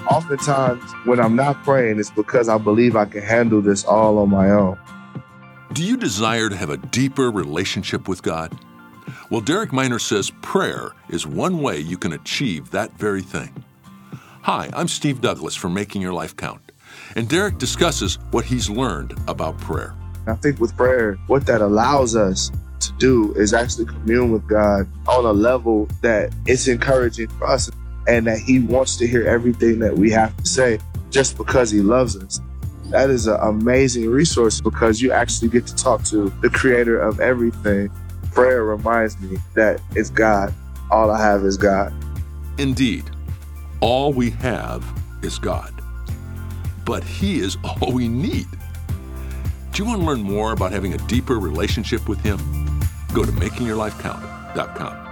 Oftentimes, when I'm not praying, it's because I believe I can handle this all on my own. Do you desire to have a deeper relationship with God? Well, Derek Minor says prayer is one way you can achieve that very thing. Hi, I'm Steve Douglas from Making Your Life Count, and Derek discusses what he's learned about prayer. I think with prayer, what that allows us to do is actually commune with God on a level that it's encouraging for us, and that He wants to hear everything that we have to say just because He loves us. That is an amazing resource because you actually get to talk to the creator of everything. Prayer reminds me that it's God. All I have is God. Indeed, all we have is God. But He is all we need. Do you want to learn more about having a deeper relationship with Him? Go to makingyourlifecount.com.